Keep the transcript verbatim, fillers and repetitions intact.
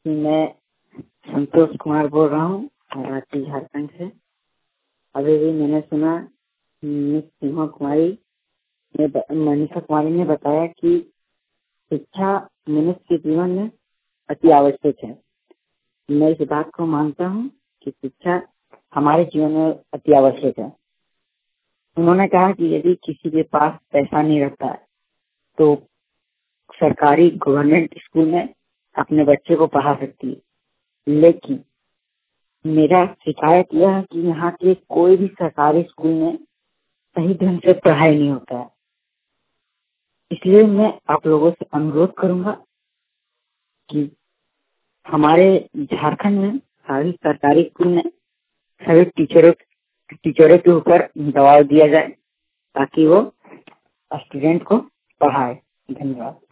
कि मैं संतोष कुमार बोल रहा हूँ मराठी झारखंड से। अभी भी मैंने सुना मिस सीमा कुमारी ने मनीषा कुमारी ने बताया कि शिक्षा मनुष्य के जीवन में अति आवश्यक है। मैं इस बात को मानता हूँ कि शिक्षा हमारे जीवन में अति आवश्यक है। उन्होंने कहा कि यदि किसी के पास पैसा नहीं रहता है तो सरकारी गवर्नमेंट स्कूल में अपने बच्चे को पढ़ा सकती है, लेकिन मेरा शिकायत यह है कि यहाँ के कोई भी सरकारी स्कूल में सही ढंग से पढ़ाई नहीं होता है। इसलिए मैं आप लोगों से अनुरोध करूंगा कि हमारे झारखंड में सभी सरकारी स्कूल में सभी टीचरों टीचरों के ऊपर दबाव दिया जाए ताकि वो स्टूडेंट को पढ़ाए। धन्यवाद।